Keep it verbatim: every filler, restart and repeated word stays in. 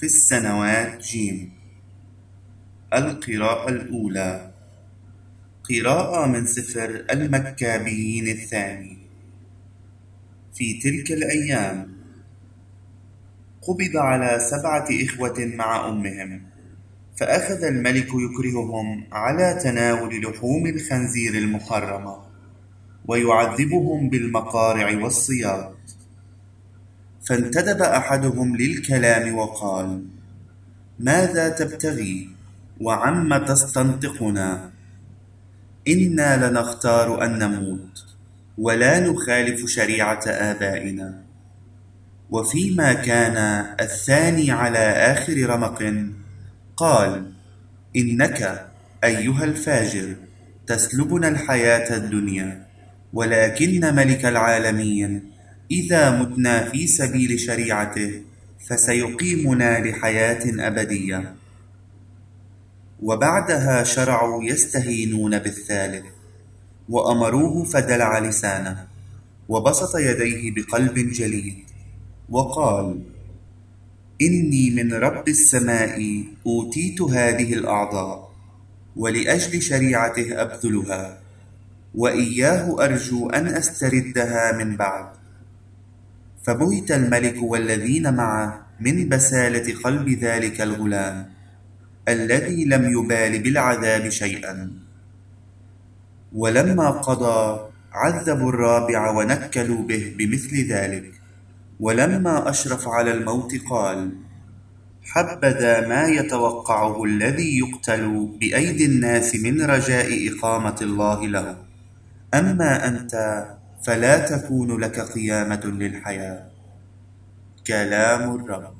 في السنوات جيم. القراءة الأولى قراءة من سفر المكابيين الثاني. في تلك الأيام قبض على سبعة إخوة مع أمهم، فأخذ الملك يكرههم على تناول لحوم الخنزير المحرمة، ويعذبهم بالمقارع والصياط. فانتدب أحدهم للكلام وقال: ماذا تبتغي؟ وعم تستنطقنا؟ إنا لنختار أن نموت ولا نخالف شريعة آبائنا. وفيما كان الثاني على آخر رمق قال: إنك أيها الفاجر تسلبنا الحياة الدنيا، ولكن ملك العالمين إذا متنا في سبيل شريعته فسيقيمنا لحياة أبدية. وبعدها شرعوا يستهينون بالثالث، وأمروه فدلع لسانه وبسط يديه بقلب جليد وقال: إني من رب السماء أوتيت هذه الأعضاء، ولأجل شريعته أبذلها، وإياه أرجو أن أستردها من بعد. فبهت الملك والذين معه من بسالة قلب ذلك الغلام الذي لم يبال بالعذاب شيئا. ولما قضى عذبوا الرابع ونكلوا به بمثل ذلك. ولما أشرف على الموت قال: حبذا ما يتوقعه الذي يقتل بأيدي الناس من رجاء إقامة الله له، أما أنت فلا تكون لك قيامة للحياة. كلام الرب.